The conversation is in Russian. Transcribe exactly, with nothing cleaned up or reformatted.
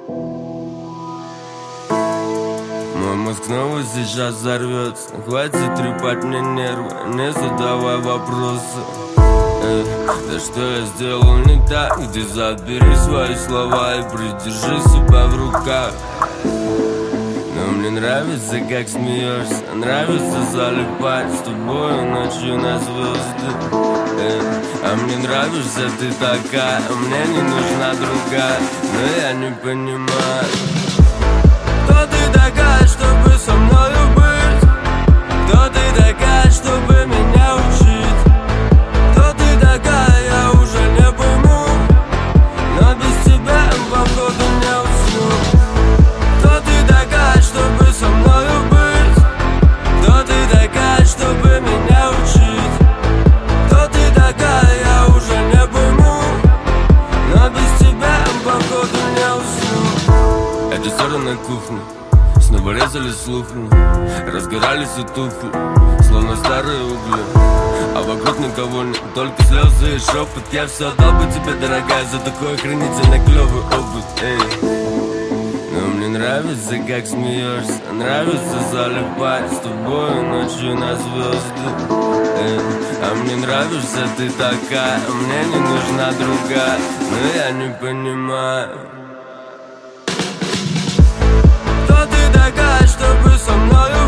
Мой мозг снова сейчас взорвется. Хватит трепать мне нервы, не задавай вопросы. Эй, да что я сделал не так? Где забери свои слова и придержи себя в руках. Но мне нравится, как смеешься, нравится залипать с тобой ночью на звезды. Эй, а мне нравишься ты такая, мне не нужна другая, но я не понимаю, кто ты такая, чтобы со мною быть? Кто ты такая, чтобы меня учить? Кто ты такая, я уже не пойму, но без тебя походу не усну. Кто ты такая, чтобы со мною быть? Кто ты такая, чтобы меня учить? Кто ты такая, я уже не пойму, но без тебя походу не усну. Режиссеры на кухне снова резали слухами, разгорались и тухли, словно старые угли. А вокруг никого нет, только слезы и шепот. Я все отдал бы тебе, дорогая, за такой охренительно клевый опыт. Эй. Но мне нравится, как смеешься, нравится залипать с тобой ночью на звезды. Эй. А мне нравишься ты такая, мне не нужна другая, но я не понимаю, кто ты такая, чтобы со мною